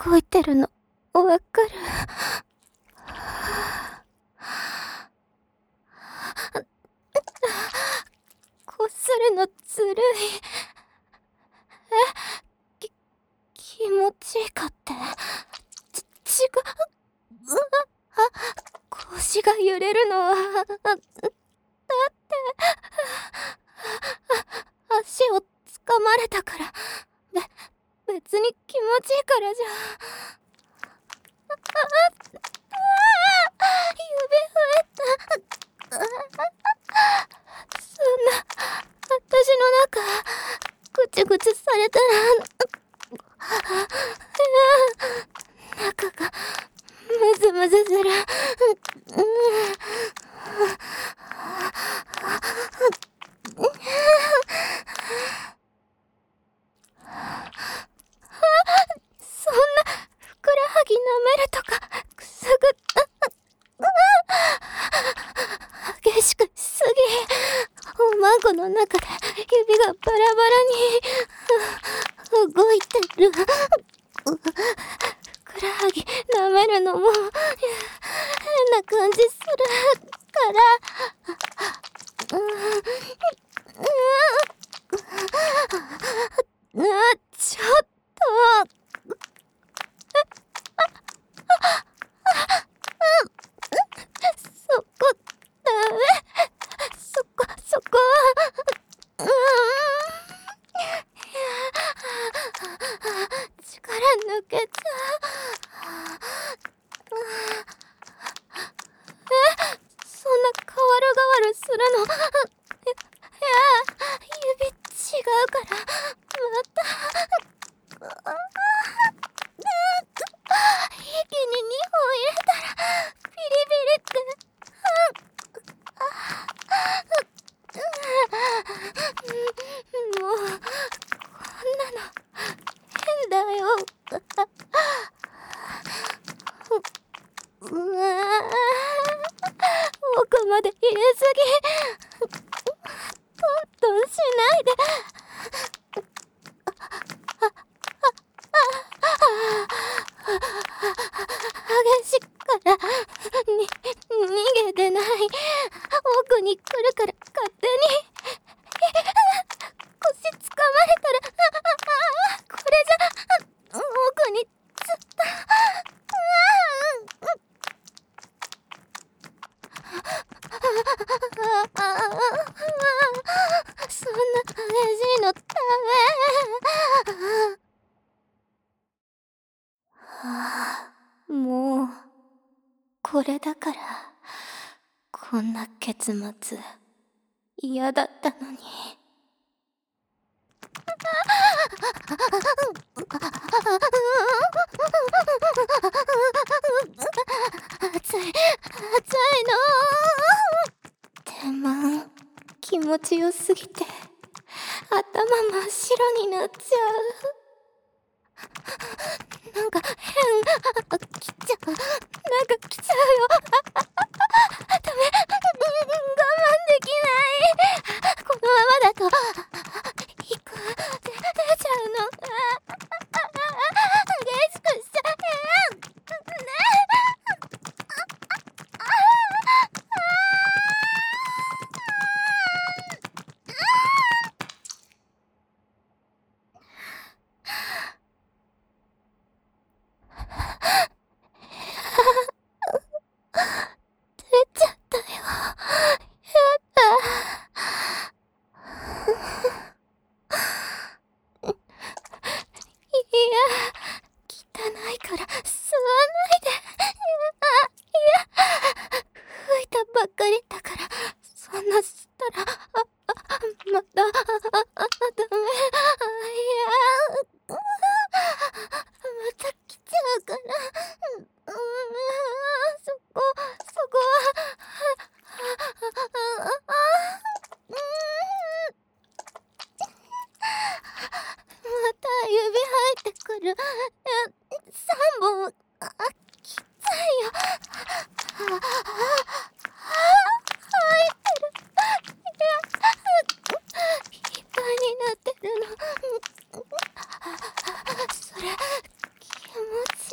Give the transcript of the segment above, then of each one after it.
動いてるの、わかる。こするのずるい。気持ちいいかって。違う。腰が揺れるのは、だって、足を掴まれたから。別に気持ちいいからじゃ。指増えた。そんな、私の中、ぐちゅぐちゅされたら、中が、ムズムズする。そんな、ふくらはぎ舐めるとか、くすぐった。激しくしすぎ。おまんこの中で指がバラバラに動いてる。ふくらはぎ舐めるのも変な感じするから。ちょっと。そこ、ダメ。そこは、力抜けちゃう。そんな代わる代わるするの。指違うから、また。息に2本入れたら、ビリビリって。もう、こんなの、変だよ。奥まで入れすぎ。トントンしないで。激しいから逃げてない。奥に来るから勝手に。腰掴まれたら、これじゃ奥にずっと。そんな激しいのダメ。もうこれだから、こんな結末嫌だったのに。熱いの。天満、気持ちよすぎて頭真っ白になっちゃう。なんか変。来ちゃう。なんか来ちゃうよ。ダメ。我慢できない。このままだと、出ちゃうの。激しくしちゃう。出ちゃったよ。やだ。いや、汚いから吸わないで。いや、吹いたばっかりだから、そんな吸ったら、また、ダメ。また来ちゃうから。そこは、また指入ってくる。3本、きついよ。入ってる。いっぱいになってるの。それ、気持ち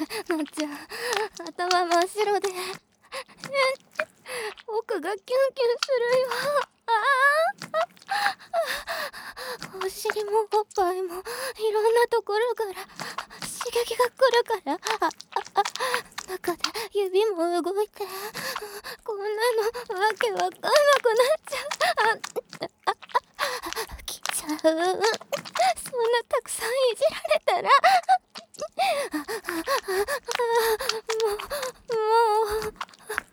なっちゃん、頭真っ白で奥がキュンキュンするよ。お尻もおっぱいもいろんなところから刺激が来るから、中で指も動いて、こんなのわけわかんなくなっちゃう。来ちゃう。そんなたくさんいじられたらもう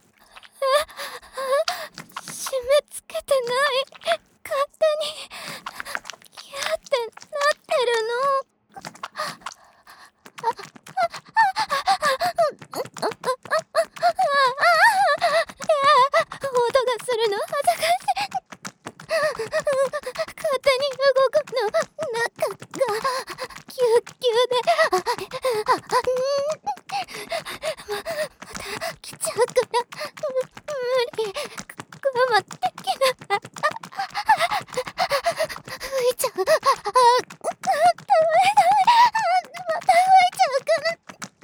締め付けてない。勝手にキャってなってるの。音がするの恥ずかしい。勝手に動くの、中がキュッキュでまた来ちゃうから無理、我慢できない。吹いちゃう。ダメダメ、また吹いちゃうから。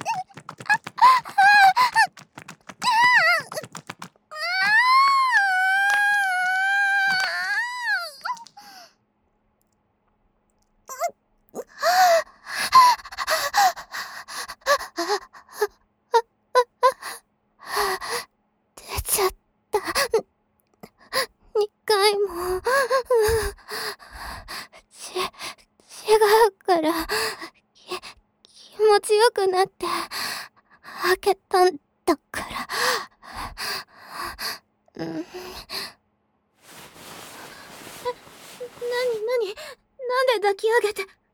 出ちゃった。2回も。違うから、気持ちよくなって開けたんだから。何なんで抱き上げて